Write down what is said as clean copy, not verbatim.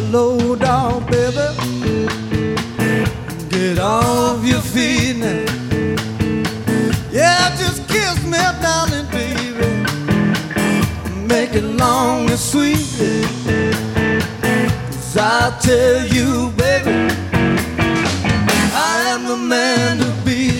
low down, baby. Get off your feet now. Yeah, just kiss me, darling, baby. Make it long and sweet. 'Cause I tell you, baby, I am the man who